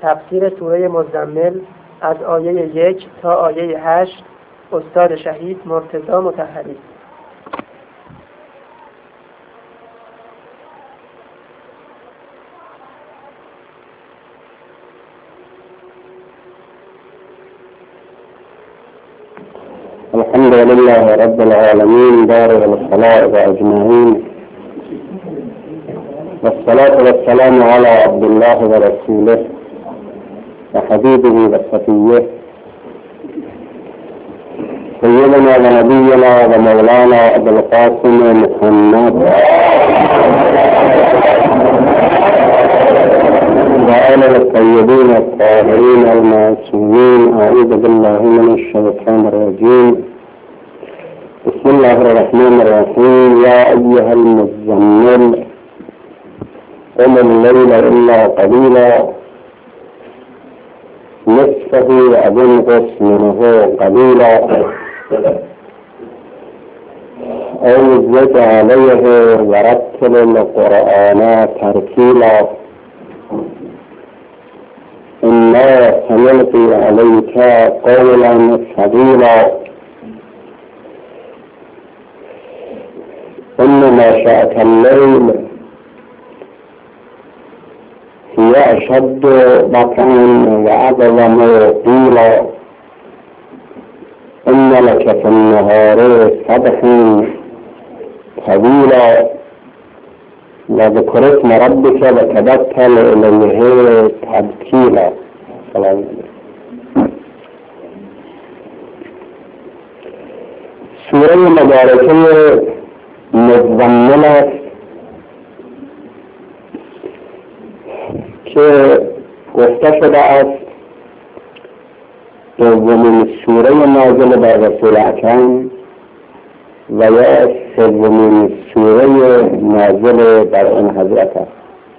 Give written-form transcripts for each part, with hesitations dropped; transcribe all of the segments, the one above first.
تفسیر سوره مزمل از آیه 1 تا آیه 8 استاد شهید مرتضی مطهری. الحمد لله رب العالمين بارئ الخلائق أجمعين، والصلاة والسلام على عبد الله ورسوله وحبيبه وصفيه سيدنا ونبينا ومولانا أبي القاسم محمد وآله الطيبين الطاهرين المعصومين. أعوذ بالله من الشيطان الرجيم. بسم الله الرحمن الرحيم. يا أيها المزمل قم الليل إلا قليلا نصفه أو انقص منه قليلا أو زد عليه ورتل القرآن ترتيلا إنا سنلقي عليك قولا ثقيلا إن ناشئة الليل هي أشد وطئا وأعظم قيلا إن لك في النهار سبحا طويلا وذكر اسم ربك وتبتل إليه تبتيلا. سلام عليكم. سوره مبارکه مزمل است که گفته شده است دومین سوره نازل بر رسول اکرم و یا سومین سوره نازل بر آن حضرت است.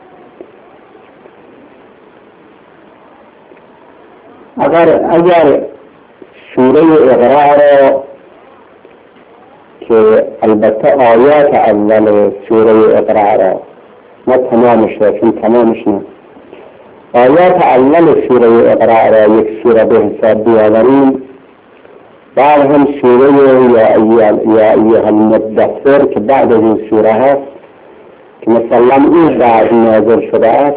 اگر سوره اقرا را که البته آیات اول سوره اقرا را ما تمامش را چون تمامش نه آیات اول سوره اقرا را یک سوره به حساب بیاوریم، بعد هم سوره یا ایها المدثر که بعد از این سوره هست که مثلا این بعد نازل شده است.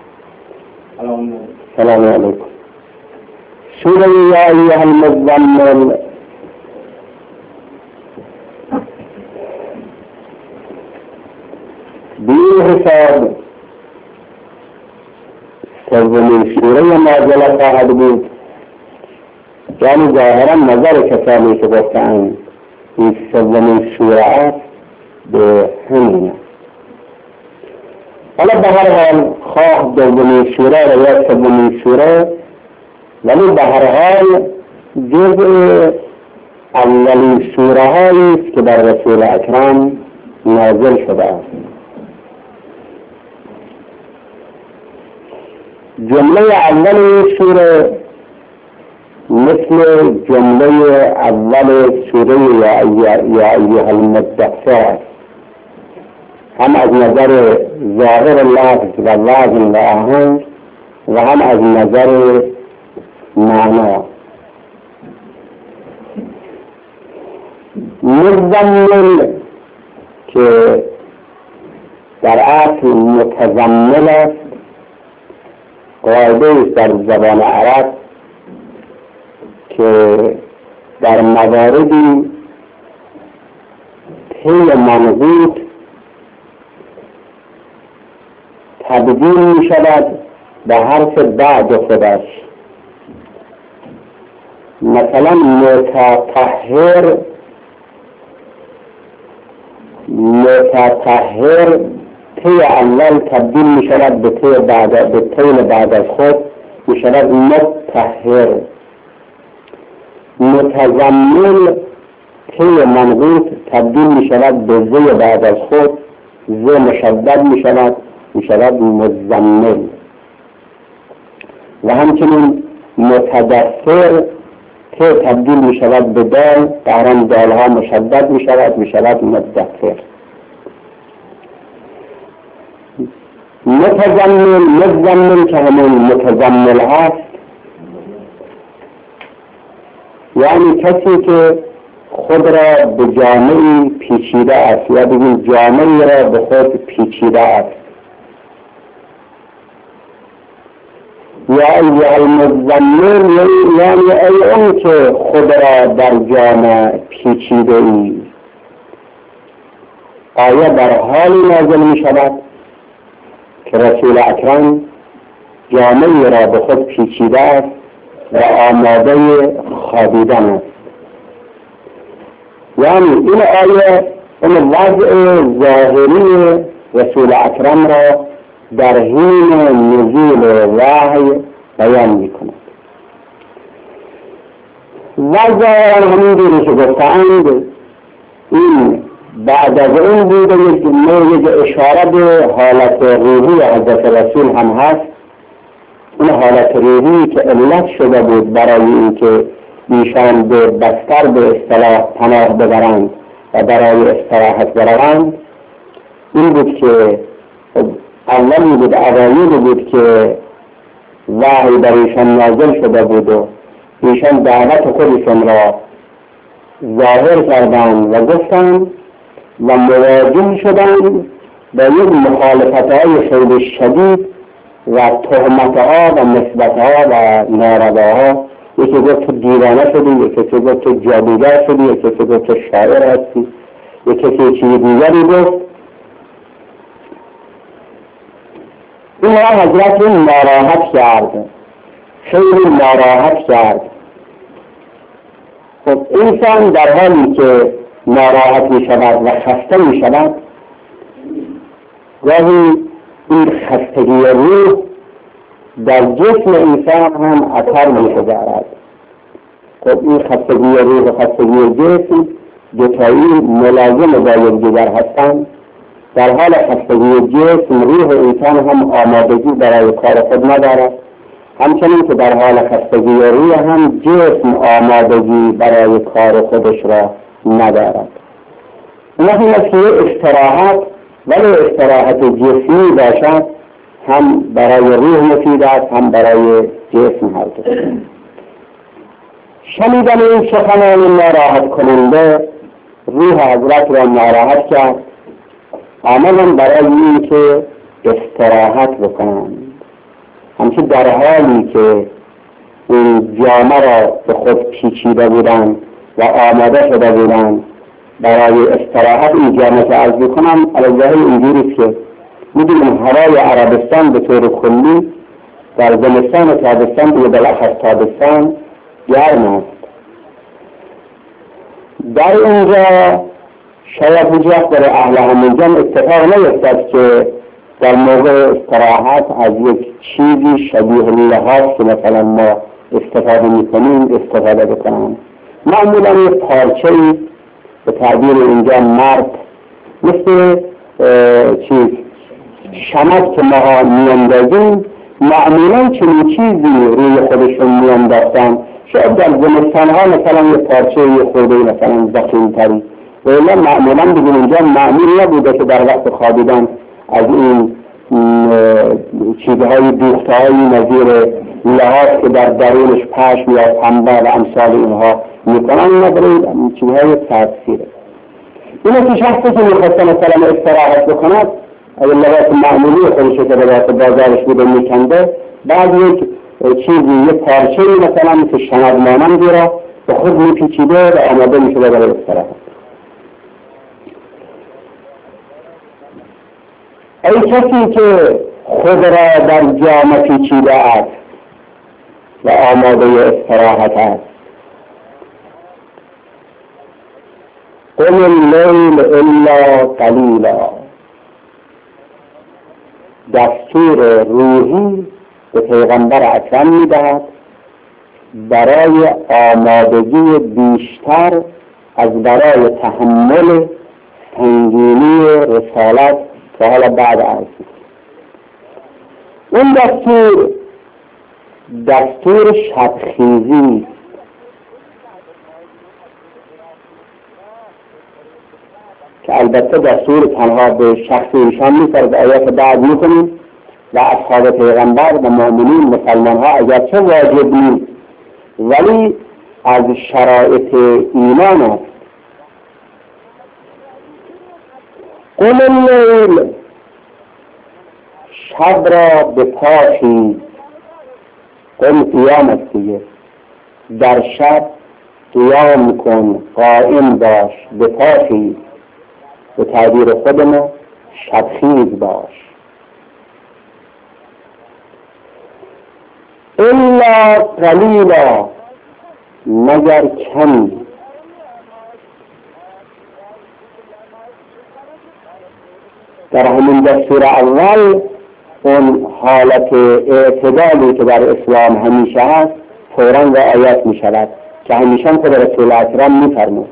سلام علیکم. سوره یا ایها المزمل به این حساب سومین سوره نازل خواهد بود، یعنی ظاهرا نظر کسانی که گفتند این سومین سوره است به همین. حالا به هر حال خواه دومین سوره یا سومین سوره، ولی به هر حال جزء اولین سوره هایی است که بر رسول اکرم نازل شده است. جمله اول سوره مثل جمله اول سوره یا ایها المدثر هم از نظر ظاهر لفظ و وزن و آهنگ و هم از نظر معنا. مزمل که در اصل متزمل است، قاعده است در زبان عرب که در مواردی طی منقوط تبدیل می شود به حرف بعد خودش. مثلا متطهر طی اول تبدیل می شود به طی بعد از خود می شود متطهر. متزمل طی منقوط تبدیل می شود به زی بعد از خود، زی مشدد می شود مزمل. و همچنین متدثر طی تبدیل می شود به دال، در آن دالها مشدد می شود مدثر. متزمل متزمل که همون متزمل هست، یعنی کسی که خود را به جامعی پیچیده است، یا بگیم جامعی را به خود پیچیده است. یا ایها المزمل، یعنی ای اون که خود را در جامعه پیچیده ای. آیه در حالی نازل می شود که رسول اکرم جامعی را به خود پیچیده است و آماده خوابیدن است. یعنی این آیه این وضع ظاهری رسول اکرم را در حین نزول وحی بیان می کند. وضع همینجوری که گفتند این بعد از اون بوده یک اشاره به حالت روحی حضرت رسول هم هست. اون حالت روحی که علت شده بود برای اینکه ایشان به بستر به اصطلاح پناه ببرند و برای استراحت بروند، این بود که اولی بود، اوایلی بود که وحی بر ایشان نازل شده بود و ایشان دعوت خودشون را ظاهر کردند و گفتند و مواجه شدند با یک مخالفت‌های خیلی شدید و تهمت‌ها و نسبت‌ها و نارواها. یکی گفت تو دیوانه شدی، یکی گفت تو جادوگر شدی، یکی گفت تو شاعر هستی، یکی چیز دیگری گفت. این را حضرت ناراحت کرد، خیلی ناراحت کرد. خب انسان در حالی که ناراحت می شود و خسته می شود، گاهی این خستگی روح در جسم انسان هم اثر می گذارد. خب این خستگی روح و خستگی جسم دوتایی ملازم با یکدیگر هستند. در حال خستگی جسم روح انسان هم آمادگی برای کار خود ندارد، همچنین که در حال خستگی روح هم جسم آمادگی برای کار خودش را ندارد. این است که استراحت، ولی استراحت جسمی باشد، هم برای روح مفید است هم برای جسم هست. شنیدن این سخنان ناراحت کننده روح حضرت را ناراحت کرد، آمدن برای این که استراحت بکنند. همچنین در حالی که این جامعه را به خود پیچیده بودند و آماده شده بودند برای استراحت، این جامعه که عرض میکنم علیه اینجوری که میدونیم هوای عربستان به طور کلی در زمستان و تابستان دیگه بالاخص تابستان گرم است. در اینجا شاید هیچ وقت برای اهل همینجا اتفاق نیفتد که در موقع استراحت از یک چیزی شبیه لحاف که مثلا ما استفاده میکنیم استفاده بکنم. معمولا یک پارچه‌ای به تعبیر اینجا مرد مثل شمد که ما میاندازیم، معمولا چنین چیزی روی خودشون میانداختن. شاید در زمستانها مثلا یک پارچه یه خورده مثلا ضخیم‌تری، ولی معمولا دیگه اینجا معمول نبوده که در وقت خوابیدن از این چیزهای دوخته‌های نظیر لحاف که در درونش پشم یا پنبه و امثال اینها میکنن نداره، چیزهای تأثیره. اینه که شخصی که میخواست مثلا استراحت بکند، اگر لباس معمولی خودش که لباس بازارش بوده میکنده، بعد یک چیزی، یک پارچه مثلا مثل شمد مانندی را به خود میپیچیده و آماده میشده برای استراحت. ای کسی که خود را در جامعه پیچیده است و آماده استراحت است، قم اللیل الا قلیلا، دستور روحی به پیغمبر اکرم میدهد برای آمادگی بیشتر از برای تحمل سنگینی رسالت که حالا بعد عرض. اون دستور شبخیزی که البته دستور تنها به شخص ایشان نیست، از آیات بعد میکنیم و اصحاب پیغمبر و مؤمنین مسلمان ها اگرچه واجب نیست ولی از شرایط ایمان است. قم اللیل، شب را به پا خیز. قم قیام است دیگه، در شب قیام کن، قائم باش، به پا خیز. به تعبیر خودمون شبخیز باش. الا قلیلا، مگر کمی. در همین دستور اول اون حالت اعتدالی که در اسلام همیشه هست فوراً رعایت می شود که همیشه هم خود رسول اکرم می فرمود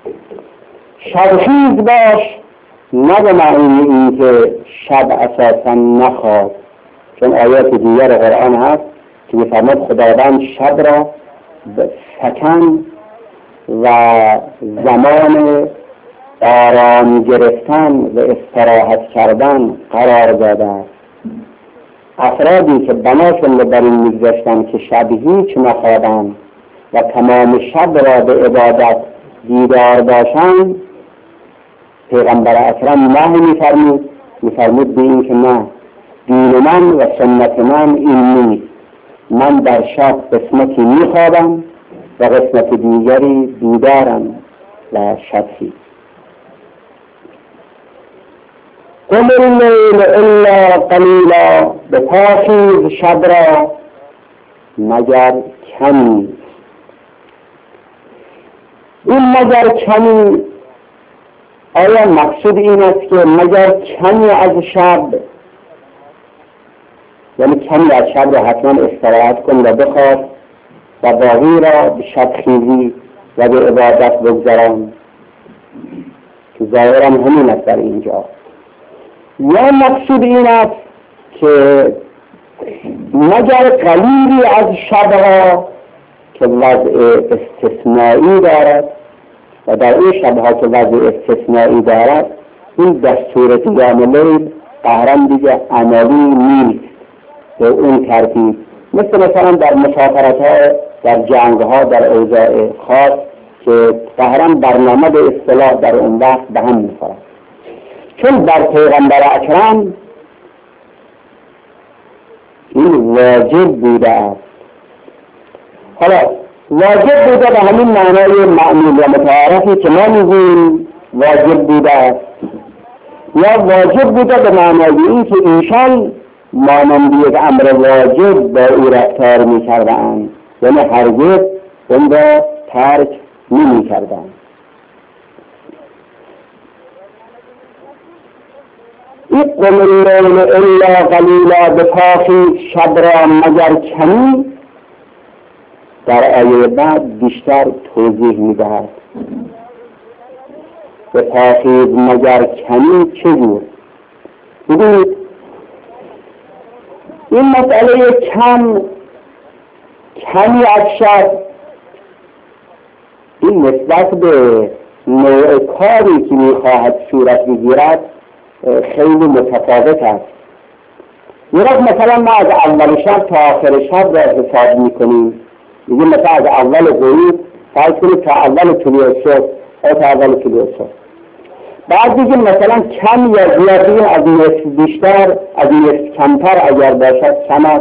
شبخیز باش، نه به معنی این که شب اساساً نخواب، چون آیات دیگر قرآن هست که می فرمود خداوند شب را به سکن و زمان آرام گرفتن و استراحت کردن قرار داده است. افرادی که بناشون بر این میگذاشتن که شب هیچ نخوابند و تمام شب را به عبادت بیدار باشند، پیغمبر اکرم نه میفرمود به این که نه، دین من و سنت من این نیست. من در شب قسمتی میخوابم و قسمت دیگری بیدارم و شبخیز. قم اللیل الا قلیلا، به پا خیز شب را مگر کمی. این مگر کمی، آیا مقصود این است که مگر کمی از شب، یعنی کمی از شب را حتما استراحت کن و بخواب و باقی را به شبخیزی و به عبادت بگذارم، که ظاهرا همین است در اینجا؟ یا مقصود این است که مگر قلیلی از شبها که وضع استثنایی دارد و در این شبها که وضع استثنایی دارد این دستور قیام لیل قهرن دیگه عملی نیست به اون ترتیب، مثلا در مسافرت ها، در جنگ ها، در اوضاع خاص که قهرن برنامه به اصطلاح در اون وقت به هم میخورد. چون در پیغمبر اکرم این واجب بوده است. حالا واجب بوده به همین معنای معمول و متعارفی که ما میگیم واجب بوده است، یا واجب بوده به معنای این که ایشان مانند یک امر واجب با او رفتار میکردند، یعنی هرگز اون را ترک نمیکردند. قم اللیل الا قلیلا، به پا خیز شب را مگر کمی، در آیه بعد بیشتر توضیح میدهد. به پا خیز مگر کمی چجور؟ ببینید این مسئله کمی از شب، این نسبت به نوع کاری که میخواهد صورت بگیرد خیلی متفاوت است. یه وقت مثلا ما از اول شب تا آخر شب را حساب میکنیم، میگیم مثلا از اول غروب فرض کنید تا اول طلوع صبح یا تا اول طلوع صبح. بعد میگیم مثلا کم یا زیادی از نصف بیشتر، از نصف کمتر اگر باشد کم است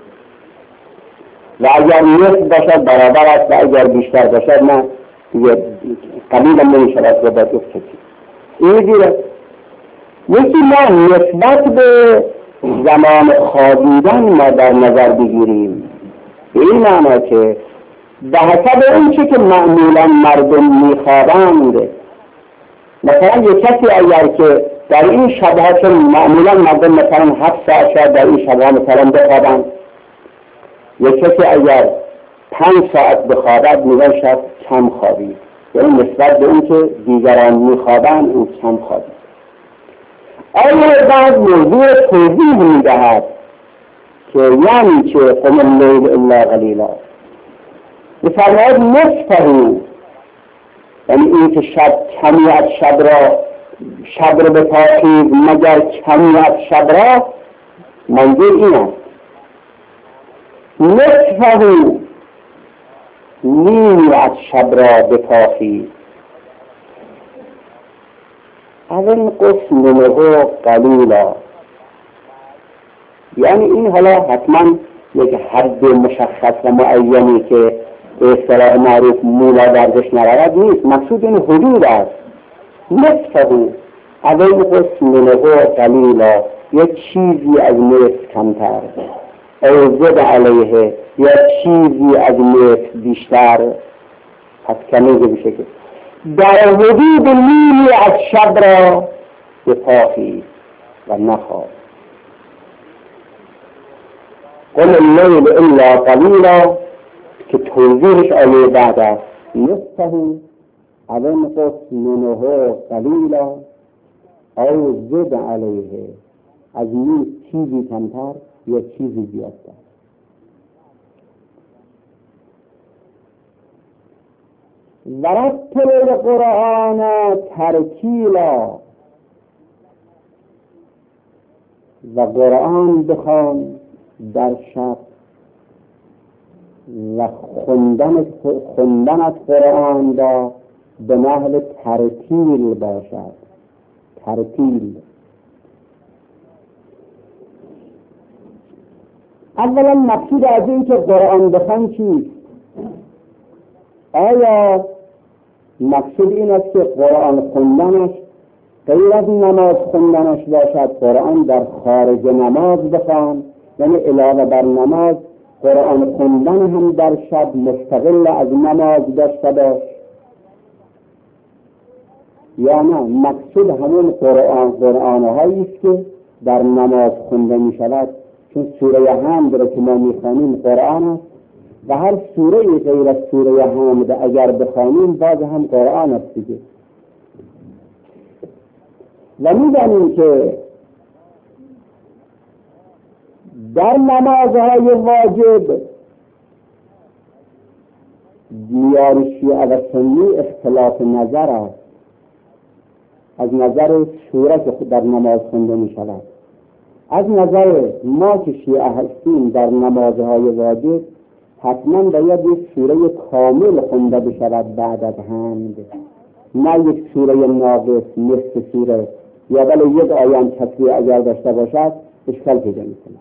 و اگر نصف باشد برابر است و اگر بیشتر باشد نه، قلیل هم نمیشود و باید افتید. این دیره یکی ما نسبت به زمان خوابیدن ما در نظر بگیریم، به این معنی که به حسب اون چی که معمولا مردم میخوابند، مثلا یک کسی اگر که در این شبها که معمولا مردم مثلا 7 ساعت شاید در این شبها مثلا بخوابند، یک کسی اگر 5 ساعت بخوابد میگن شاید کم خوابید، یعنی نسبت به اون که دیگران میخوابند او کم خوابید. آیا بعد موضوع توضیح میدهد که یعنی چه قم اللیل الا قلیلا، بفرماید نصفه، یعنی این که شب کمی از شب را به پا خیز مگر کمی از شب را منظور این است نصفه نیمی از شب را بپاخیز اول قسم منه قلیلا. یعنی این حالا حتما یک حد مشخص و معینی که به اصطلاح معروف مولا درزش نرود نیست، مقصود این حدود است. نصفه اول قسم منه قلیلا، یک چیزی از نصف کمتر، او زد علیه یا چیزی از نصف بیشتر، پس کمیزه بشه که در حدود نیمی از شب را بپاخیز و نخواب. قل اللیل الا قلیلا که توضیحش آیه بعد است. نصفه اول قسم منه قلیلا او زد علیه، از نیست چیزی کمتر یا چیزی زیادتر. ورتل القرآن ترتیلا، و قرآن بخوان در شب و خوندن از قرآن را به نحو ترتیل باشد. ترتیل اولا مقصود از این که قرآن بخوان چیست؟ آیا مقصود این است که قرآن خوندنش غیر از نماز خوندنش باشد، قرآن در خارج نماز بخوان، یعنی علاوه بر نماز قرآن خوندن هم در شب مستقل از نماز داشته باش؟ یا نه مقصود همون قرآن هایی است که در نماز خونده می شود، چون سوره حمد را که ما می خوانیم قرآن است و هر سوره غیر از سوره حمد اگر بخوانیم باز هم قرآن است دیگه. و می‌دانیم که در نمازهای واجب دیار شیعه و سنی اختلاف نظر است از نظر سوره که در نماز خونده می شود. از نظر ما که شیعه هستیم در نمازهای واجب حتما باید یک سوره کامل خونده بشود بعد از حمد، نه یک سوره ناقص نصف سوره، یا بله یک آیه تسبیح اگر داشته باشد اشکال پیدا میکنه.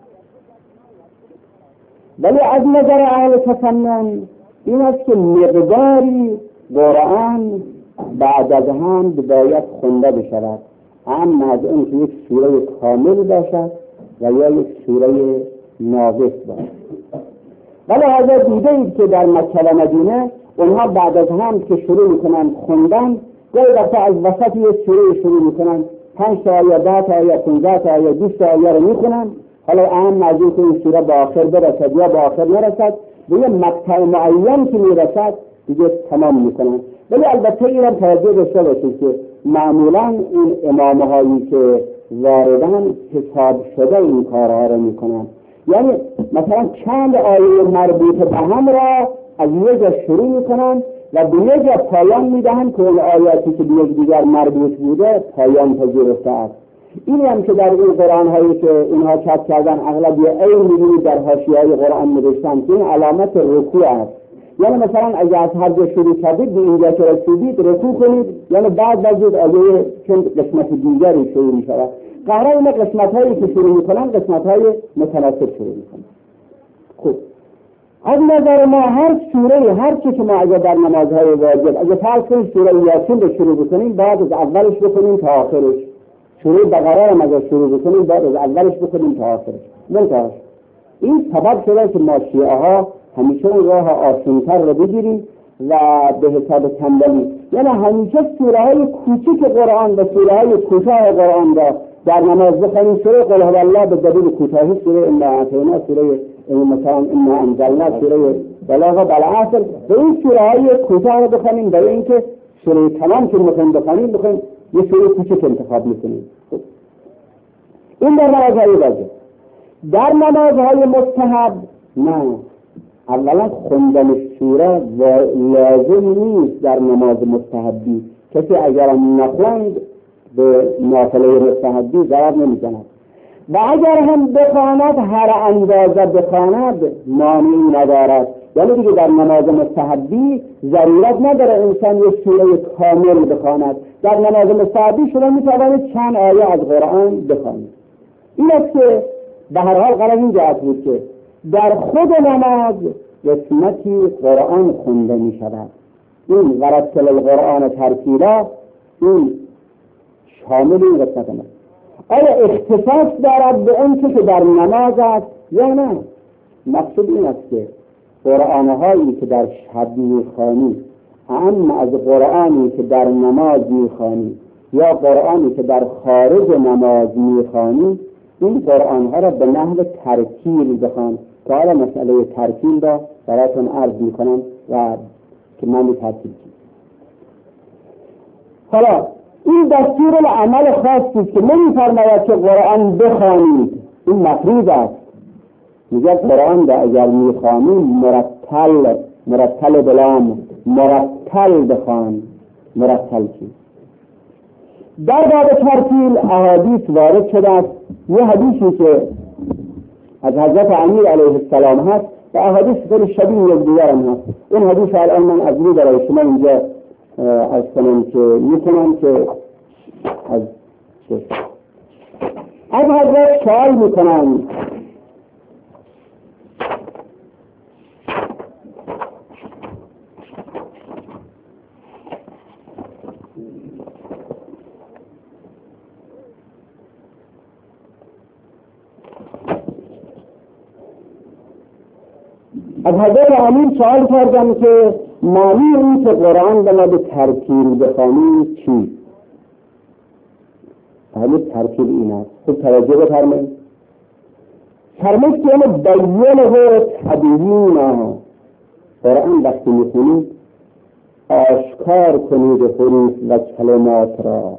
ولی از نظر اهل تفنن این است که مقداری قرآن بعد از حمد باید خونده بشود، اما از اون که یک سوره کامل باشد و یا یک سوره ناقص باشد. ولی حضرت دیده اید که در مکه و مدینه اونها بعد از حمد که شروع میکنن خوندن، گاهی وقتا از وسط یک سوره شروع میکنن، 5 تا آیه 10 تا آیه 15 تا آیه 20 تا آیه رو میخونن، حالا اهم از این که این سوره به آخر برسد یا به آخر نرسد، به یه مقطع معین که میرسد دیگه تمام میکنن. ولی البته این هم توجه داشته باشید که معمولا این امامهایی که واردن حساب شده این کارها رو میکنن، یعنی مثلا چند آیه مربوط به هم را از یه جا شروع میکنن و به یه جا پایان میدهن که اون آیاتی که به یک دیگر مربوط بوده پایان پذیرفته است. این هم که در این قرآن هایی که اینها چاپ کردن اغلب یه عین می‌بینید در حاشیه‌های قرآن نوشتن که این علامت رکوع است. یعنی مثلا اگر از هر جا شروع کردید به اینجا که رسیدید رکوع کنید، یعنی بعد وجود آیه چون قسمت دیگری شروع می‌شود. قرار این قسمت هایی که شروع میکنن قسمت های متناسب شروع میکنن. خب از نظر ما هر سوره هر چی که ما اگر در نمازهای واجب اگر فرض کنیم سوره یاسین رو شروع بکنیم بعد از اولش بکنیم تا آخرش، سوره بقره هم اگر شروع بکنیم بعد از اولش بکنیم تا آخرش. منتها این سبب شده که ما شیعه ها همیشه اون راه آسان‌تر رو بگیریم و به حساب تنبلی، یعنی همیشه سوره های کوچیک قرآن و سوره های کوتاه قرآن را در نماز بخونیم. سوره قل هو الله به دلیل کوتاهی، سوره انا اعطینا، سوره مثلا انا انزلنا، سوره بلاغه، بالعصر، به این سوره های کوتاه رو بخونیم برای اینکه سوره تمام که میخوایم بخونیم یه سوره کوچیک انتخاب میکنیم. این در نمازهای واجب. در نمازهای مستحب نه، اولا خوندن سوره لازم نیست در نماز مستحبی. کسی اگر نخوند به نافله مستحبی ضرر نمیزند. و اگر هم بخواند هر اندازه بخواند مانعی ندارد. یعنی دیگه در نماز مستحبی ضرورت نداره انسان یک سوره کامل بخواند. در نماز مستحبی شما میتوانید چند آیه از قرآن بخوانید. این است که به هر حال قرار این جهت بود که در خود نماز قسمتی قرآن خونده می شود. این ورتل القرآن ترتیلا این شامل این قسمت است. آیا اختصاص دارد به اون که در نماز است یا نه؟ مقصود این است که قرآنهایی که در شب میخوانی اما از قرآنی که در نماز میخوانی یا قرآنی که در خارج نماز میخوانی، این قرآنها را به نحو ترتیل بخوان که حالا مسئله ترتیل را براتون عرض میکنم و که من ترتیل کنم. حالا این دستور العمل خاصی است که نمی‌فرماید که قرآن بخوانید، این مفروض است. میگه قرآن را اگر میخوانی مرتل بلام مرتل بخوان. مرتل چی؟ در باب ترتیل احادیث وارد شده است. یه حدیثی که از حضرت امیر علیه السلام هست و احادیث خیلی شبیه یکدیگر هم هست. این حدیث الان من از روی برای شما اینجا از کنم که میکنم که از حضرت سوال میکنم از حضرت امیر سوال کردم که معنی این که قرآن به ما به ترتیل بخوانیم چی؟ همین ترتیل این است. خب توجه بفرمایید. فرمود که یعنی بیانه و تبیینه. قرآن وقتی میخونید آشکار کنید حروف و کلمات را،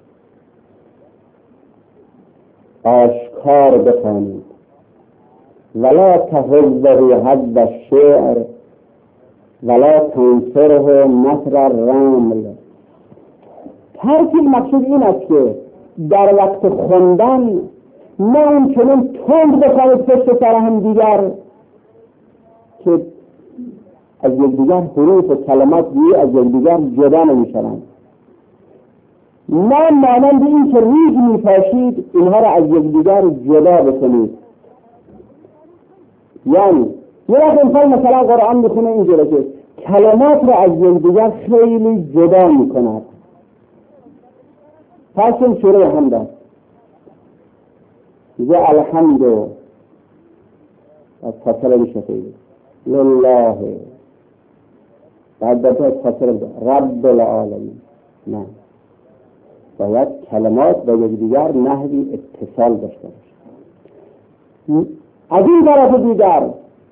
آشکار بخوانید. ولا تهذه حد الشعر ولا تنصره نصر الرمل. ترتیل مقصود این است که در وقت خوندن نه اون چنین تند بخواهید پشت سر هم دیگر که از یکدیگر حروف و کلمات از یکدیگر جدا نمیشوند، نه مانند این که ریگ میپاشید اینها را از یکدیگر جدا بکنید. یعنی یه وقت انسان مثلا قرآن میخونه اینجوره که کلمات را از یکدیگر خیلی جدا میکند. پس این سوره حمد است. میگه الحمد از فاصله میشه خیلی لله، بعد دفعه از فاصله رب العالمین. نه، باید کلمات با یکدیگر نحوی اتصال داشته باشه. از این طرف دیگر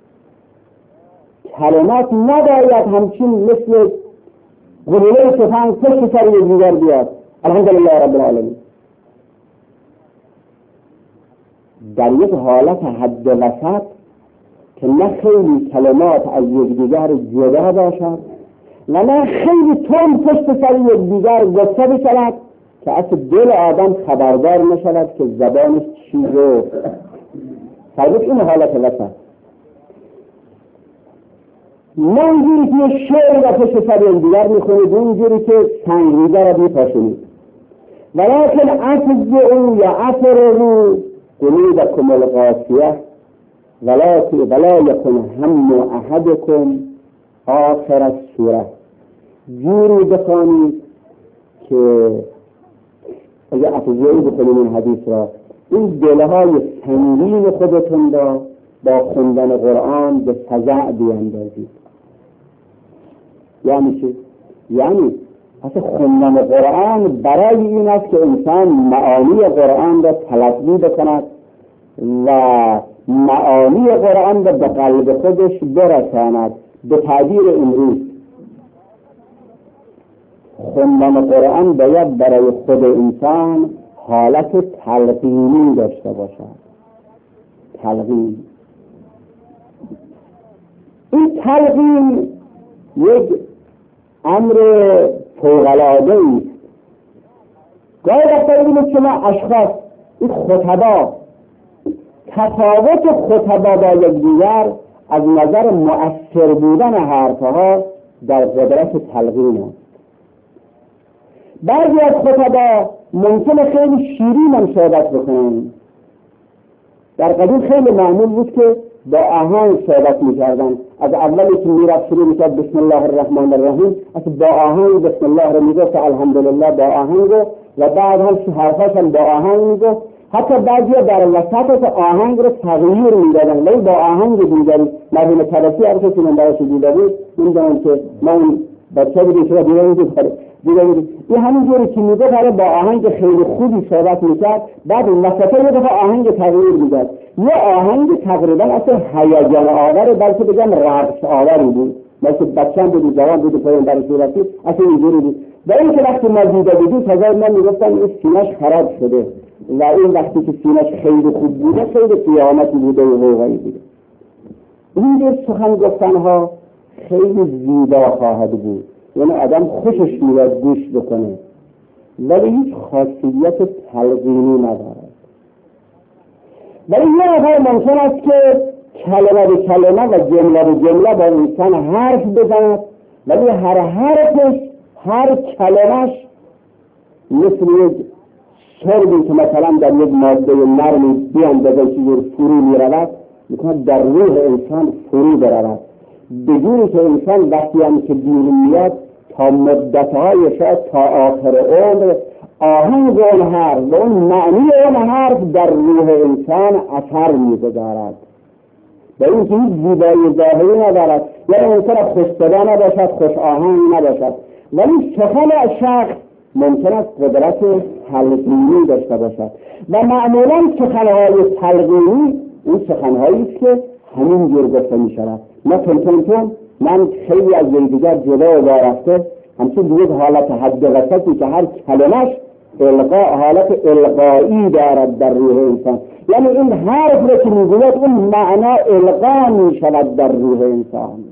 کلمات نباید همچین مثل گلوله سفنگ پشت سر یکدیگر بیاد. الحمدلله رب العالمین. در یک حالت حد وسط که نه خیلی کلمات از یکدیگر جدا باشد و نه خیلی تند پشت سر یکدیگر گفته بشود که اصلا دل آدم خبردار نشود که زبانش چی گفت. فرمود این حالت وسط. نه اونجوری که شعر و پشت سر یکدیگر میخونید، اونجوری که سنگریزه را میپاشونید. ولکن افزعوا یا افرغوا قلوبکم القاسیه ولا یکن هم احدکم آخر السوره. جوری بخوانید که اگه افزعوا بکنید این حدیث را، این دلهای سنگین خودتون را با خوندن قرآن به فزع بیاندازید. یعنی چی؟ یعنی اصلا خوندن قرآن برای این است که انسان معانی قرآن را تلقی بکند و معانی قرآن را به قلب خودش برساند. به تعبیر امروز خوندن قرآن باید برای خود انسان حالت تلقینی داشته باشد. تلقین. این تلقین یک امر فوق‌العاده است. گاهی وقتا ببینید شما اشخاص، این خطبا تفاوت خطبا با یکدیگر از نظر مؤثر بودن حرفها در قدرت تلقین است. بعضی از خطبا ممکنه خیلی شیرین هم صحبت بکنن. در قدیم خیلی معمول بود که با آهنگ صحبت می‌کردن. از اولی که میرفت شروع می‌کرد بسم الله الرحمن الرحیم، از با آهنگ بسم الله رو میگفت، الحمدلله با آهنگ، و بعد هم حرفاش هم با آهنگ میگفت. حتی بعضیا در وسط آهنگ رو تغییر میدادن، ولی با آهنگ دیگری. مرحوم طرفی هر کسی من براش دیده بود میدونم که من بچه بودیم که دیده بودیم این همین جوری که میگفت با آهنگ خیلی خوبی صحبت میکرد، بعد این وسط یه دفعه آهنگ تغییر میداد، یه آهنگ تقریبا اصلا هیجان آور، بلکه بگم رقص آوری بود، بلکه بچه هم بود، جوان بود، پایین برش میرفتی، اصلا اینجوری بود. و این که وقتی ما دیده بودیم تازه من میگفتم این سینه‌اش خراب شده، و این وقتی که سینه‌اش خیلی خوب بوده خیلی قیامتی بوده و موقعی بوده. این سخن گفتنها خیلی زیبا خواهد بود، یعنی آدم خوشش میاد گوش بکنه، ولی هیچ خاصیت تلقینی ندارد. ولی یه نفر ممکن است که کلمه به کلمه و جمله به جمله با انسان حرف بزند، ولی هر حرفش، هر کلمش مثل یک شربی که مثلا در یک ماده نرمی بیاندازه که فرو میرود، میکنه در روح انسان فرو برود، بدونی که انسان وقتی هم که بیرون میاد تا مدتهای شاید تا آخر عمر آهنگ اون حرف و اون معنی اون حرف در روح انسان اثر میگذارد. به این که هیچ زیبایی ظاهری ندارد، یعنی انسان خوش‌صدا نباشد، خوش آهنگ نباشد، ولی سخن شخص ممکن است قدرت تلقینی داشته باشد. و معمولا سخنهای تلقینی اون سخنهایی است که همین جور گفته می شود، نه تون من خیلی از دیگر جلو وارفته، همچون یک حالت حد وسطی که هر کلمش حالت القایی دارد در روح انسان، یعنی این حرف رو که میگوید اون معنا القا می شود در روح انسان.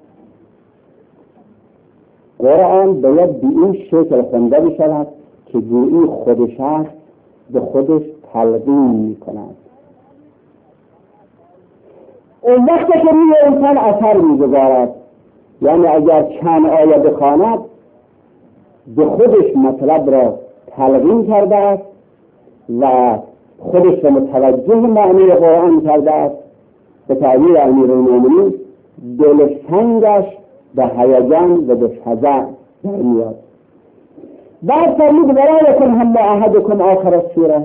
قرآن باید به این شکل خونده می شود که گویی خود شخص به خودش تلقین می کند. اون وقت که روی انسان اثر می گذارد، یعنی اگر چند آیه بخواند به خودش مطلب را تلقین کرده است و خودش را متوجه معنی قرآن کرده است، به تعبیر امیرالمومنین دل سنگش به هیجان و به فزع در میاد. بعد فرمود ولا یکن هم احدکم آخر السوره،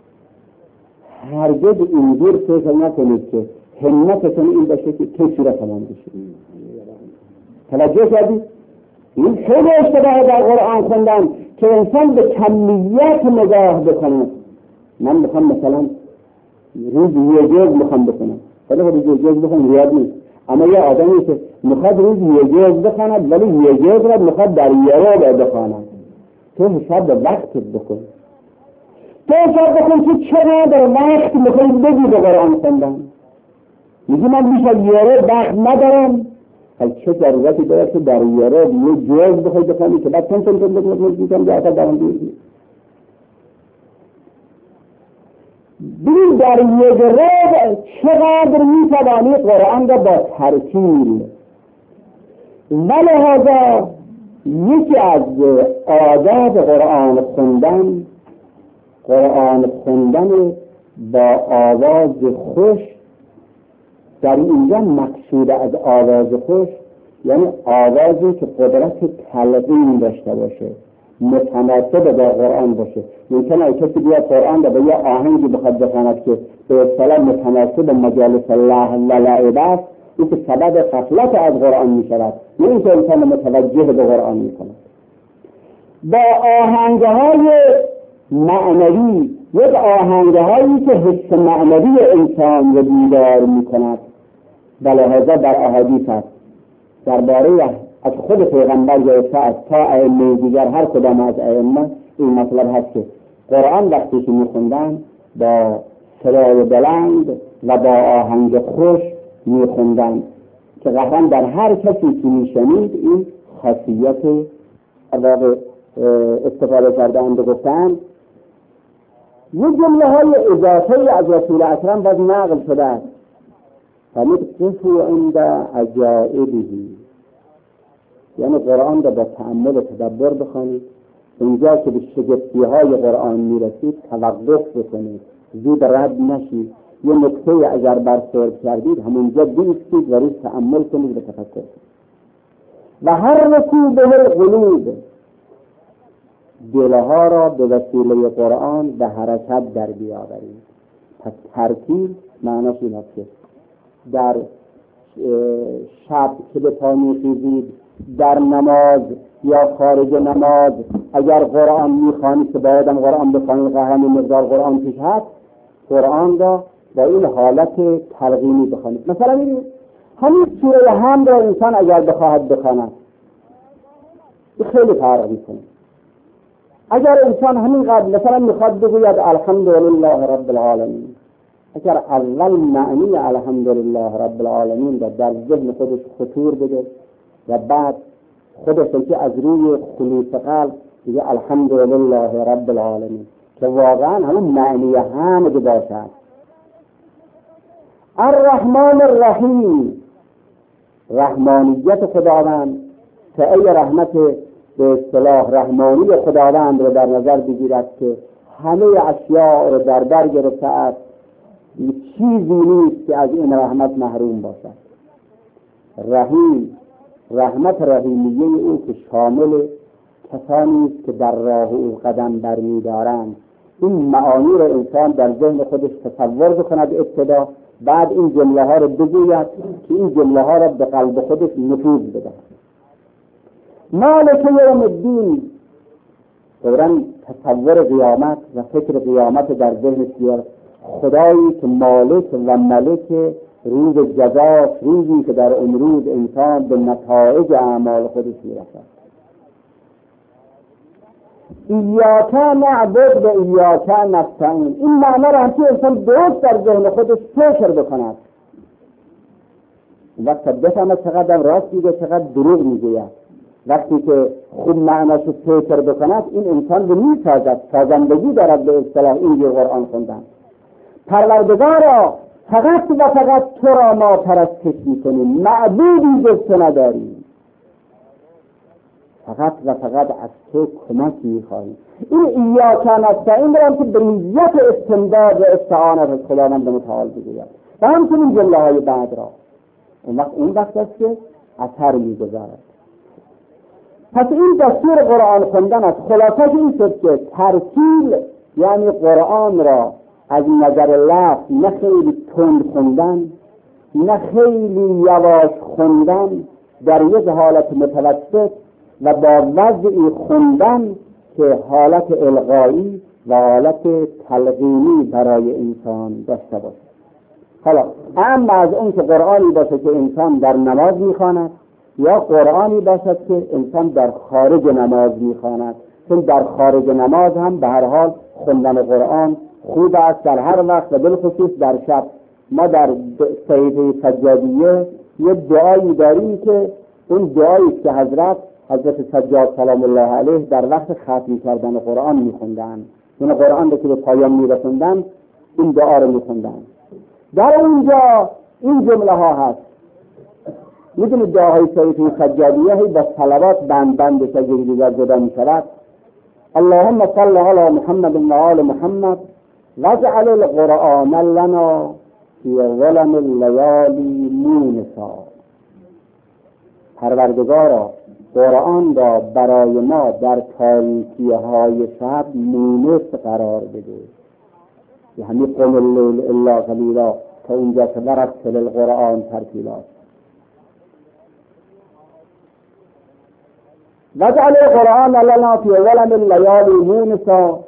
هرگز اینجور فکر نکنید که همتتون این باشه که کی سوره تمام بشه. توجه کردید؟ این خیلی اشتباه در قرآن خوندن که انسان به کمیت نگاه بکنه. من میخوام مثلا روز یه جز میخوام بکنم، ولی روز یه جز بخونم ریاض نیست، اما یه آدمی که میخواد روز یه جز بخواند ولی یه جز را میخواد در یه رو بخواند، تو حساب به وقتت بکن، تو حساب بکن که چقدر وقت میخوایی بدی به قرآن خوندن. میگی من بیشتر یه رو وقت ندارم، حال چه ضرورتی داره که در یه رو یه جز بخوایی بخوانی که بعد تن بکنم که آتا دارم بیردی. ببین در یک رو چقدر میتوانی قرآن را با ترتیل، ولهذا یکی از آداب قرآن خوندن با آواز خوش. در اینجا مقصود از آواز خوش یعنی آوازی که قدرت تلقین داشته باشه، متناسب با قرآن باشه. ممکنه کسی بیاد قرآن را به یه آهنگی بخواد بخواند که به اصطلاح متناسب مجالس الله و لعب است، این که سبب غفلت از قرآن می شود، نه اینکه انسان متوجه به قرآن می کند. با آهنگهای معنوی، یک آهنگهایی که حس معنوی انسان را بیدار می کند، بلحاظه در احادیث است درباره از خود پیغمبر گرفته از تا ائمه دیگر هر کدام از ائمه این مطلب هست که قرآن وقتی که میخوندن با صدای بلند و با آهنگ خوش میخوندن که قطعا در هر کسی که میشنید این خاصیت استفاده کردن. گفتن یه جمله های اضافه از رسول اکرم باز نقل شده است. فمتقفوا عند عجائبه، یعنی قرآن را با تأمل و تدبر بخوانید، اینجا که به شگفتی های قرآن میرسید توقف بکنید، زود رد نشید، یه نکته اگر برخورد کردید همونجا بیستید و روش تأمل کنید و تفکر کنید. و حرکوا به القلوب، دلها را به وسیله قرآن به حرکت در بیاورید. پس ترتیل معناش این است که در شب که به پا میخیزید، در نماز یا خارج نماز اگر قرآن میخوانید که بایدم قرآن بخوانید، همین مقدار قرآن پیش هست، قرآن را با این حالت تلقینی بخوانید. مثلا ببینید همین سوره حمد را انسان اگر بخواهد بخواند خیلی فرق میکنه. اگر انسان همین قدر مثلا میخواد بگوید الحمدلله رب العالمین، اگر اول معنی الحمدلله رب العالمین را در ذهن خودش خطور بده و بعد خودش که از روی خلوص قلب دیگه الحمدلله رب العالمین که واقعا همون معنی حمد باشد. الرحمن الرحیم، رحمانیت خداوند، که ای رحمت به اصطلاح رحمانی خداوند رو در نظر بگیرد که همه اشیاء رو در بر گرفته است، چیزی نیست که از این رحمت محروم باشد. رحیم، رحمت رحیمیه او که شامل کسانی است که در راه او قدم برمی‌دارند. این معانی رو انسان در ذهن خودش تصور بکند ابتدا، بعد این جمله ها رو بگوید که این جمله ها رو به قلب خودش نفوذ بده. مالک یوم الدین، فوراً تصور قیامت و فکر قیامت در ذهن بیار. خدایی که مالک و ملک روز جزاست، روزی که در اون روز انسان به نتایج اعمال خودش میرسد. ایاک نعبد و ایاک نستعین، این معنی را هم که انسان درست در ذهن خودش فکر بکند، وقتی بفهمد چقدر راست میگه چقدر دروغ میگوید. وقتی که خوب معناشو فکر بکند این انسان رو میسازد، سازندگی دارد به اصطلاح این قرآن خوندن. پروردگارا فقط و فقط تو را ما پرستش میکنیم، معبودی جز تو نداریم، فقط و فقط از تو کمک میخواهیم. این ایاک نستعین برام که به نیت استمداد و استعانت از خداوند متعال بگوید و همچنین جمله های بعد را اون وقت است که اثر میگذارد. پس این دستور قرآن خوندن است. خلاصش این شد که ترتیل یعنی قرآن را از نظر لفظ نه خیلی تند خوندن نه خیلی یواش خوندن، در یک حالت متوسط و با وضعی خوندن که حالت الغایی و حالت تلقینی برای انسان داشته باشه. حالا اما از اون که قرآنی باشه که انسان در نماز میخواند یا قرآنی باشد که انسان در خارج نماز میخواند، چون در خارج نماز هم به هر حال خوندن قرآن خوب است در هر وقت و بالخصوص در شب. ما در صحیفه سجادیه یه دعایی داریم که اون دعایی که حضرت سجاد سلام الله علیه در وقت ختم کردن قرآن میخوندن، یعنی قرآن رو که به پایان میرسوندن این دعا رو میخوندن. در اونجا این جمله ها هست. میدونید دعاهای صحیفه سجادیه هی با صلوات بند بشه دیگر جدا میشود. اللهم صل علی محمد و آل محمد واجعل القرآن لنا فی ظلم اللیالی مونسا. پروردگارا قرآن را برای ما در تاریکی های شب مونس قرار بده. یعنی قم اللیل الا قلیلا تا اینجا که ورتل القرآن ترتیلا. واجعل القرآن لنا فی ظلم اللیالی مونسا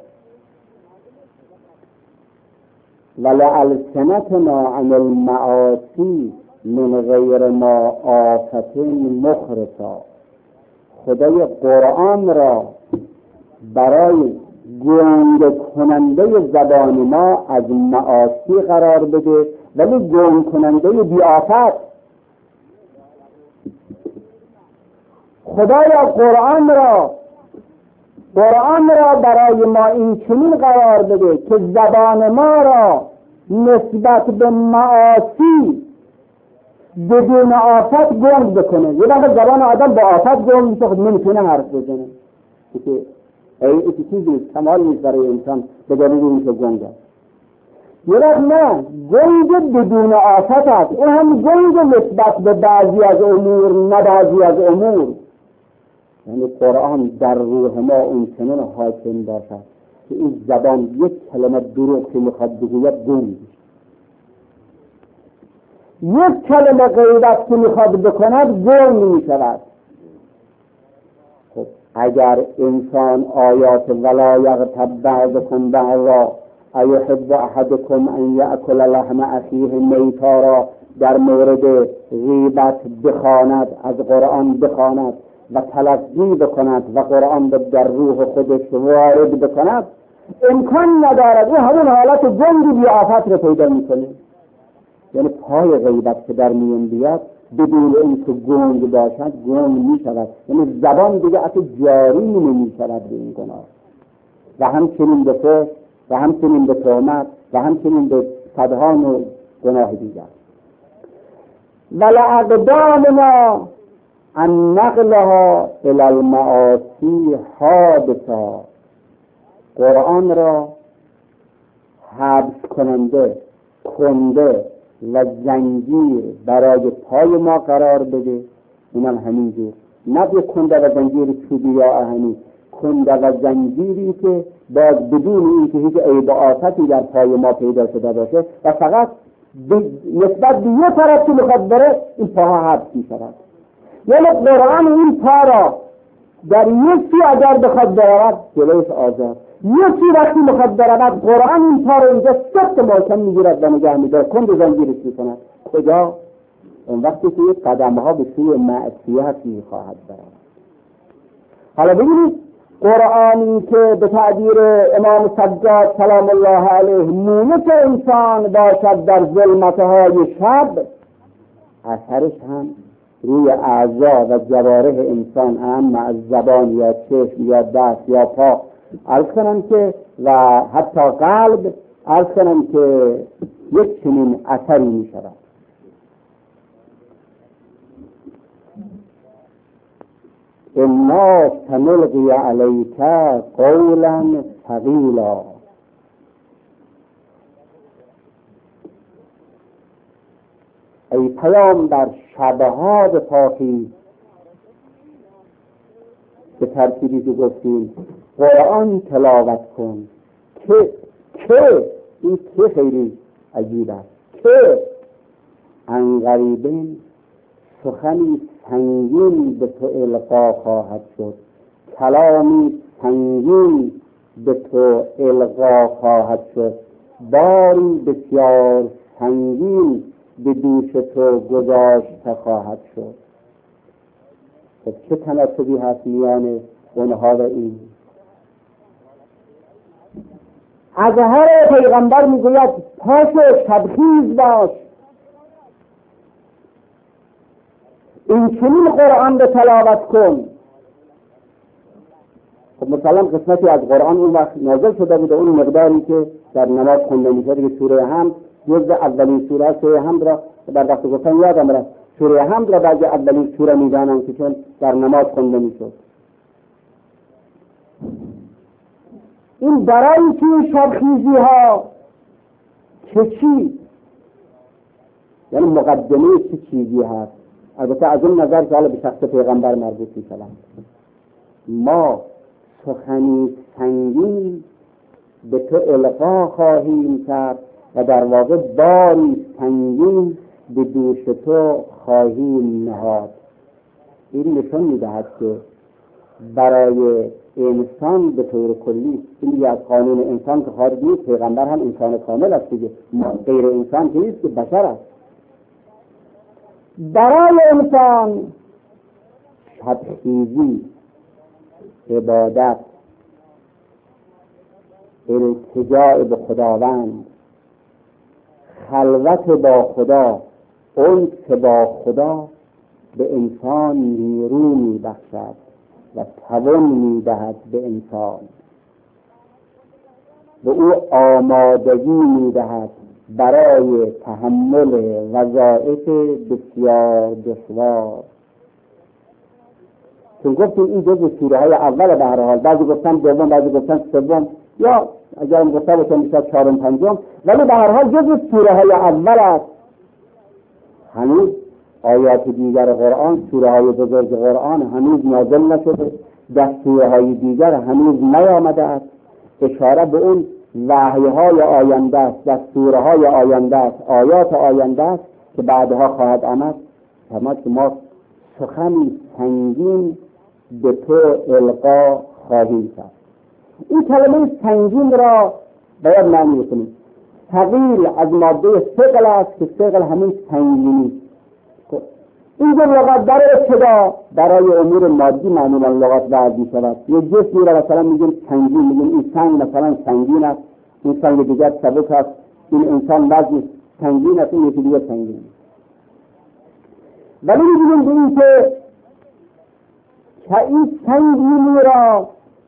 ولألسنتنا عن المعاصی من غیر ما آفت مخرسا. خدای قرآن را برای گنگ کننده زبان ما از معاصی قرار بده، ولی گنگ کننده بی آفت. خدای قرآن را برای ما این چنین قرار بده که زبان ما را نسبت به معاصی بدون آفت گنگ بکنه. یه وقت زبان آدم با آفت گنگ میشه، خود نمیتونه حرف بزنه که این چیزی کمال نیست برای انسان به دلیل اینکه گنگ است. یه وقت نه، گنگ بدون آفت است، این هم گنگ نسبت به بعضی از امور نه بعضی از امور. یعنی قرآن در روح ما اون چنین حاکم باشد که این زبان یک کلمه دروغ که میخواد بگوید گنگ، یک کلمه غیبت که میخواد بکند گنگ میشود. خب اگر انسان آیات ولا یغتب بعضکم بعضا ایحب احدکم ان یأکل لحم اخیه میتا را در مورد غیبت بخواند، از قرآن بخواند و تلقی بکند و قرآن در روح خودش وارد بکند، امکان ندارد. این همون حالت گنگ بی آفت رو پیدا میکنه. یعنی پای غیبت که در میان بیاد بدون اینکه گنگ باشد گنگ میشود. یعنی زبان دیگه اصلا جاری نمیشود به این گناه. و همچنین به فحش و همچنین به تهمت و همچنین به صدها نوع گناه دیگر. ولأقدامنا ان نقلها الى المعاصی حادثا، قرآن را حبس کننده، کنده و زنجیر برای پای ما قرار بده. اونم همینجور، نه یک کنده و زنجیر چوبی یا آهنی، کنده و زنجیری که باز بدون اینکه هیچ عیب و آفتی در پای ما پیدا شده باشه و فقط نسبت به یه طرف که میخواد بره این پاها حبس میشود. یعنی قرآن این پا را در یکی اگر بخواد برود جلوش آزاد، یکی وقتی میخواد برود قرآن این پا را اینجا سخت محکم میگیرد و نگه میدارد، کند و زنجیرش میکند. کجا؟ اون وقتی که یک قدمها به سوی معصیت میخواهد برود. حالا ببینید قرآنی که به تعبیر امام سجاد سلام الله علیه مونس انسان باشد در ظلمتهای شب، اثرش هم روی اعضا و جوارح انسان، اما از زبان یا چشم یا دست یا پا عرض کنم که و حتی قلب عرض کنم که یک چنین اثری می شود. انا سنلقی علیک قولا ثقیلا. ای پیامبر شبها به پاکی به ترتیبی که گفتیم قرآن تلاوت کن که این که خیلی عجیب است، که عنقریبین سخنی سنگین به تو القا خواهد شد، کلامی سنگین به تو القا خواهد شد، باری بسیار سنگین به دوش تو گذاشته خواهد شد. خب چه تناسبی هست میان اونها و این؟ از هر پیغمبر میگوید پاشو تبخیز باش، این چنین قرآن به تلاوت کن. خب مثلا قسمتی از قرآن اون وقت نازل شده بود، اون مقداری که در نماز خونده میشه دیگه سوره حمد جز اولین سوره، سوره حمد را در وقت گفتن یادم رفت، سوره حمد را بعد اولین سوره میدانم که چون در نماز خونده میشد. این برای چی شبخیزی ها؟ چی؟ یعنی مقدمه چه چیزی هست؟ البته از اون نظر که حالا به شخص پیغمبر مربوط میشود. ما سخنی سنگین به تو القا خواهیم کرد و در واقع باری سنگین به دوش تو خواهیم نهاد. این نشان میدهد که برای انسان به طور کلی، این از قانون انسان که خارج نیست، پیغمبر هم انسان کامل است دیگه، غیر انسان که نیست که بشر است. برای انسان شبخیزی، عبادت، التجاء به خداوند، خلوت با خدا، انس با خدا به انسان نیرو می‌بخشد و توان میدهد به انسان، و او آمادگی میدهد برای تحمل وظایف بسیار دشوار. چون گفتیم این جزء سوره های اول به هر حال، بعضی گفتن دوم، بعضی گفتن سوم، یا اگر گفته باشن میشه چهارم پنجم، ولی به هر حال جزء سوره های اول است. هنوز آیات دیگر قرآن، سوره های بزرگ قرآن هنوز نازل نشده، دستوره های دیگر هنوز نیامده است. اشاره به اون وحی های آینده است، دستوره های آینده است، آیات آینده است که بعدها خواهد آمد. فرمود که ما سخنی سنگین به تو القا خواهیم کرد. این کلمه سنگین را باید معنی کنیم. ثقیل از ماده ثقل است که ثقل همین سنگینی. اینجا لغت در ابتدا برای امور مادی معمولا لغت وضع می شود. یه جسمی را مثلا میگیم سنگین، میگیم این سنگ مثلا سنگین است، این سنگ دیگر سبک است، این انسان وزن سنگین است، این یکی دیگر سنگین است. ولی میگیم به این که این سنگینی را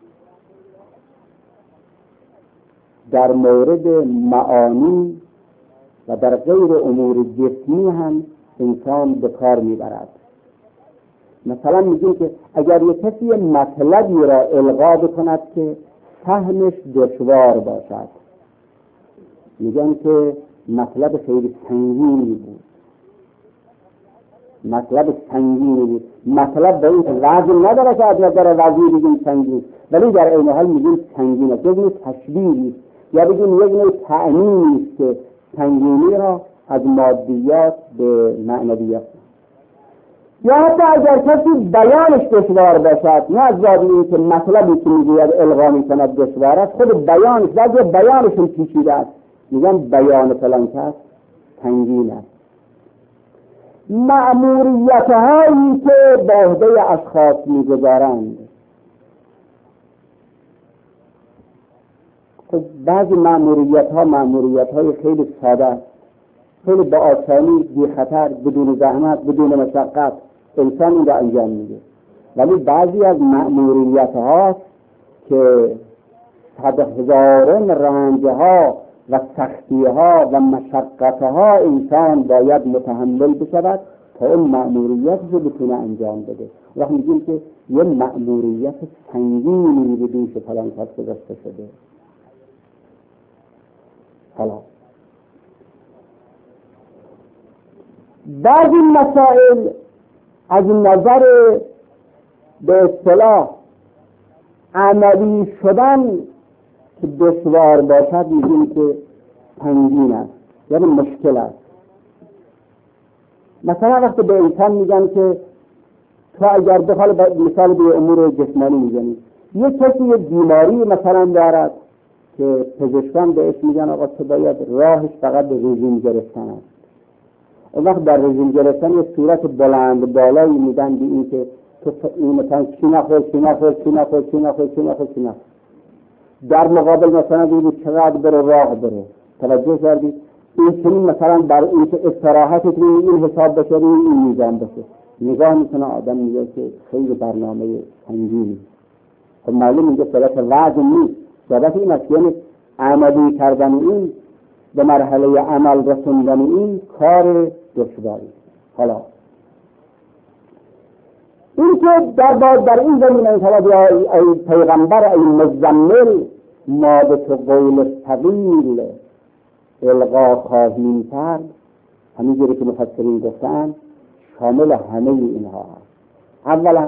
در مورد معانی و در غیر امور جسمی هم انسان به کار میبرد. مثلا میگیم که اگر یک کسی مطلبی را القا بکند که فهمش دشوار باشد، میگن که مطلب خیلی سنگینی بود، مطلب سنگینی بود. مطلب به این وزن نداره که از نظر وزنی بگیم سنگین، ولی در این حال میگیم سنگین است. یک نوع تشبیهی یا بگیم یک نوع تعنیمی است که سنگینی را از مادیات به معنویات. یا حتی اگر کسی بیانش دشوار باشد، نه از باب این که مطلبی که میگوید القا میکند دشوار است، خود بیانش بعضی بیانشون پیچیده است، میگن بیان فلان کس سنگین است. مأموریت هایی که به عهده اشخاص میگذارند، بعضی مأموریت های خیلی ساده است، خیلی با آسانی، بی خطر، بدون زحمت، بدون مشقت انسان این را انجام میده. ولی بعضی از مأموریت هاست که صد هزاران رنج ها و سختی ها و مشقت ها انسان باید متحمل بشود تا اون مأموریت رو بتونه انجام بده. وقتی میگیم که یه مأموریت سنگینی به دوش فلان کس گذاشته شده. حالا بعضی مسائل از نظر به اصطلاح عملی شدن که دشوار باشد میگیم که سنگین است، یعنی مشکل است. مثلا وقتی به انسان میگن که تو اگر بخواد مثال به امور جسمانی میزنی، یک کسی یک بیماری مثلا دارد که پزشکان بهش میگن آقا تو باید راهش فقط به رژیم گرفتن است. اون وقت در رژیم گرفتن یک صورت بلند بالایی میدن به این که تو این مثلا چی نخور. در مقابل مثلا بگید چقدر برو راه برو. توجه کردید؟ این چنین مثلا بر این که استراحت کنید این حساب بشه این میزان بشه. نگاه میکنه آدم میگه که خیلی برنامه سنگینی. خب معلوم اینجا صورت وزن نیست، صورت این است، یعنی عملی کردن این به مرحله عمل رسوندن این کار دشواری. حالا این که در این زمین ای پیغمبر ای مزمل ما به تو قول ثقیل القا خواهیم کرد، همینجوری که مفسرین گفتن شامل همه اینها هست. اولا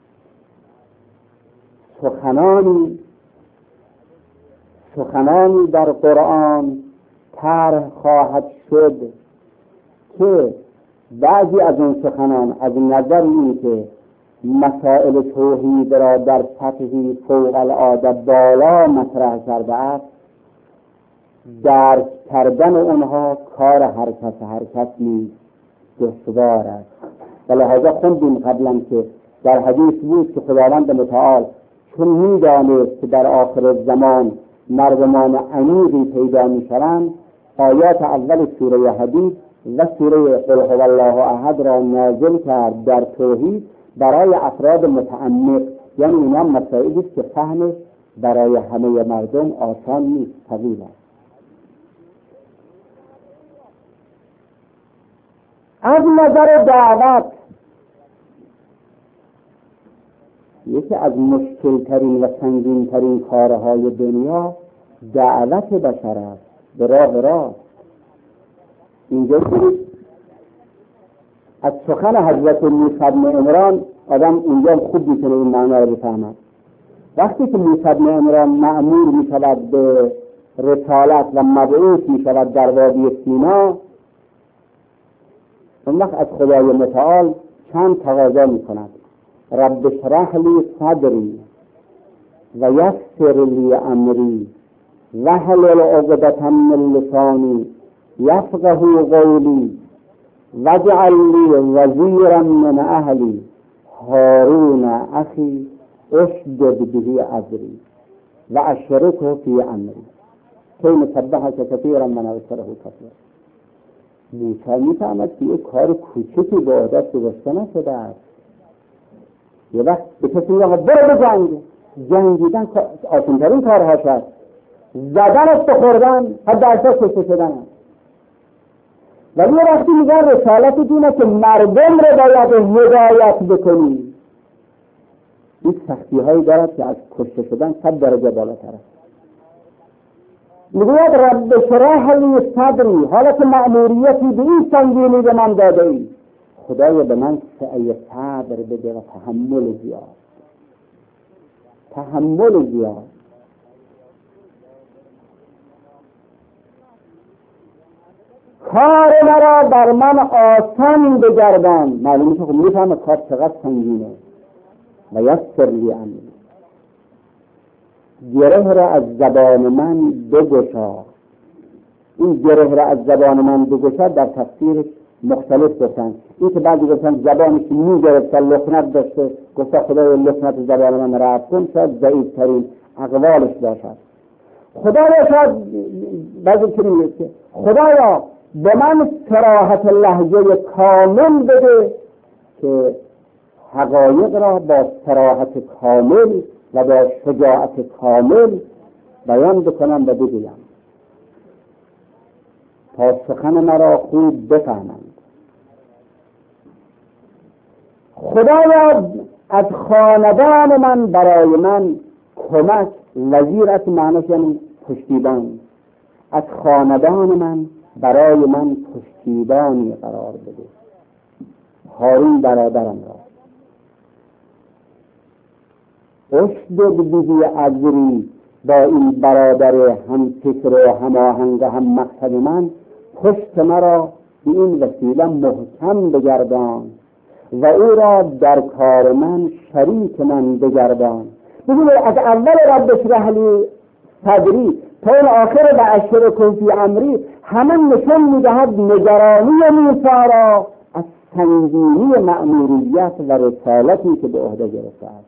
سخنانی در قرآن طرح خواهد شد که بعضی از اون سخنان از نظر این که مسائل توحید را در سطحی فوق العاده بالا مطرح کرده است، درک کردن اونها کار هر کس نیست، دشوار است. و لحاظا خوندیم قبلا که در حدیث بود که خداوند متعال چون می‌دانست که در آخر زمان مردمان عمیقی پیدا می‌شوند، آیات اول سوره حدید و سوره قل هو الله احد را نازل کرد در توحید برای افراد متعمق یعنی اینا مسائلی است که فهمش برای همه مردم آسان نیست، طویل است. از نظر دعوت یکی از مشکلترین و سنگینترین کارهای دنیا دعوت بشر است به راه راست. اینجا از سخن حضرت موسی بن عمران آدم اینجا خوب میتونه این معنا رو بفهمد. وقتی که موسی بن عمران مأمور میشود به رسالت و مبعوث میشود در وادی سینا، اون وقت از خدای متعال چند تقاضا میکند: رب اشرح لی صدری و یسر لی امری واحلل عقدة من لسانی یفقهوا قولی واجعل لی وزیرا من اهلی هارون اخی اشدد به ازری و اشرکه فی امری کی نسبحک کثیرا و نذکره کثیرا. موسی میفهمد که یک کار کوچکی به عهده‌اش گذاشته نشده است. یه وقت به کسی میگه برو بجنگ، جنگیدن آسان‌ترین کارهاش است، زدنش به خوردن حتی اصلا کشته شدن است. ولی یه وقتی میگن رسالت دینه که مردم رو باید هدایت بکنی، این سختی هایی دارد که از کشته شدن 100 درجه بالاتر است. میگوید رب اشرح لی صدری، حالا که مأموریتی به این سنگینی به من داده ای، خدایا به من سعی صبر بده و تحمل زیاد. کار مرا بر من آسان بگردان. معلومه که خب میفهمه کار چقدر سنگینه. و یسر لی امری، گره را از زبان من بگشا. این گره را از زبان من بگشا در تفسیر مختلف گفتن. این که بعضی گفتن زبانش میگرفت لکنت داشته، گفته خدای لکنت زبان من رفت کن، شاید ضعیف ترین اقوالش باشد. خدایا شاید بعضی که میگه خدایا به من صراحت لهجه کامل بده که حقایق را با صراحت کامل و با شجاعت کامل بیان بکنم و بگویم تا سخن مرا خوب بفهمند. خدایا از خاندان من برای من کمک، وزیرت معنیش یعنی پشتیبان، از خاندان من برای من پشتیبانی قرار بده. هارون برادرم را اشدد به ازری، با این برادر هم فکر و هم آهنگ و هم مقصد من پشت مرا به این وسیله محکم بگردان و او را در کار من شریک من بگردان. ببینید از اول رب اشرح لی صدری تا این آخر و اشرکه فی امری همه نشون میدهد نگرانی موسی را از سنگینی مأموریت و رسالتی که به عهده گرفته است.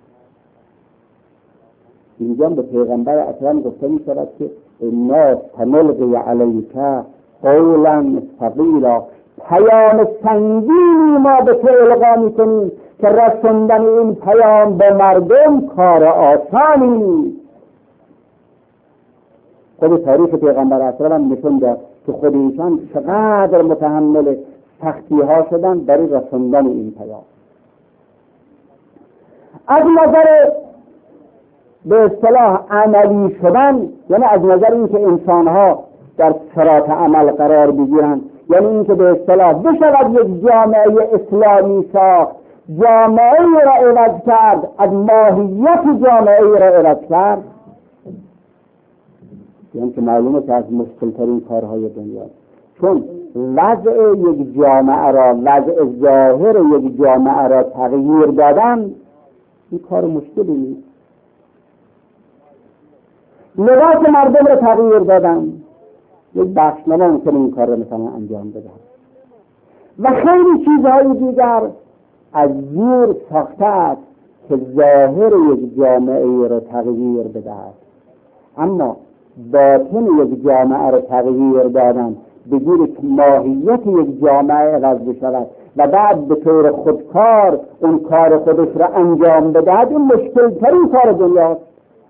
اینجا به پیغمبر اکرم گفته می شود که انا سنلقی علیک قولا ثقیلا، پیام سنگینی ما به تو القا می کنیم که رسوندن این پیام به مردم کار آسانی نیست. خود تاریخ پیغمبر اکرم نشون داد که خود ایشان چقدر متحمل سختی ها شدن برای رسوندن این پیام. از نظر به اصطلاح عملی شدن، یعنی از نظر اینکه انسان‌ها در صراط عمل قرار بگیرند، یعنی اینکه به اصطلاح بشود یک جامعه اسلامی ساخت، جامعه را عوض کرد، از ماهیت جامعه را عوض کرد، یعنی که معلومه که از مشکل‌ترین کارهای دنیا، چون وضع یک جامعه را، وضع ظاهر یک جامعه را تغییر دادن این کار مشکلی نیست. لباس مردم را تغییر دادن یک بخش نمونکنه این کار را مثلا انجام بدن و خیلی چیزهای دیگر از زور ساخته است که ظاهر یک جامعه را تغییر بدهد، اما باطن یک جامعه را تغییر دادن بگیر که ماهیت یک جامعه عوض بشود و بعد به طور خودکار اون کار خودش را انجام بدهد، این مشکل ترین کار دنیاست.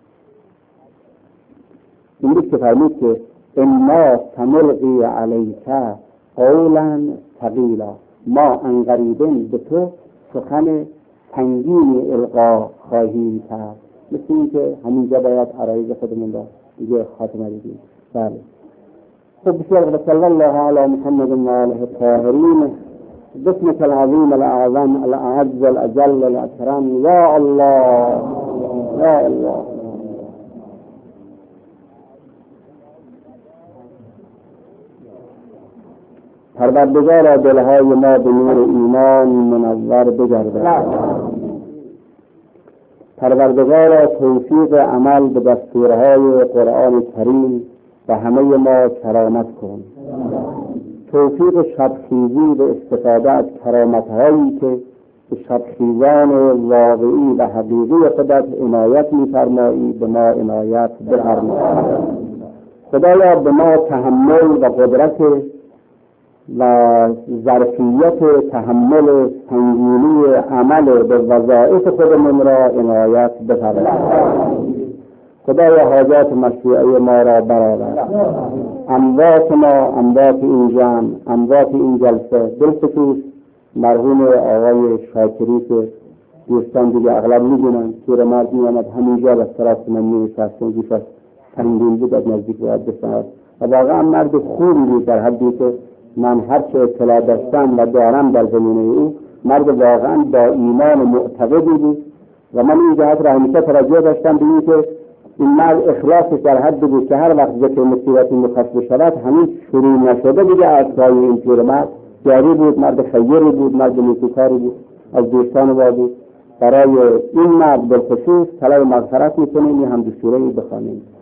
این بود که فرمود که انا سنلقی علیک قولا ثقیلا، ما انقریبن به تو سخن سنگینی القا خواهیم کرد. مثل این که همینجا باید عرایض خودمون را دیگه خاتمه بدیم. بله. خب بسیار صلی الله علی محمد و آله الطاهرین. بسمك العظیم الاعظم الاعز الاجل الاکرم. یا الله یا الله. پروردگارا دلهای ما به نور ایمان منور بگردد. پروردگارا توفیق عمل به دستورهای قرآن کریم و همه ما کرامت کن. توفیق شبخیزی به استفاده از کرامتهایی که به شبخیزان واقعی و حقیقی خودت عنایت می‌فرمایی به ما عنایت بفرما. خدایا به ما تحمل و قدرت و ظرفیت تحمل سنگینی عمل به وظایف خودمون را عنایت بفرما. خدایا حاجات مشروعه ما را برآور. اموات ما، اموات این جمع، اموات این جلسه، بالخصوص مرحوم آقای شاکری که دوستان دیگه اغلب می‌دونن پیرمرد می‌آمد همینجا و طرف من می‌نشستن، گوشش تنگین بود از نزدیک باید بشنود و واقعا مرد خوبی بود، در حدی که من هر چه اطلاع داشتم و دارم در زمینه او مرد واقعا با ایمان و معتقدی بود و من این جهت را همیشه توجه داشتم به این که این مرد اخلاصش در حد بود که هر وقت ذکر مصیبتی مخصوص شود همین شروع نشده دیگه از رای این پیرمرد جاری بود. مرد خیری بود، مرد نیکوکاری بود، از دوستان ما بود. برای این مرد بالخصوص طلب مغفرت میکنیم، هم دو سوره‌ای بخوانیم.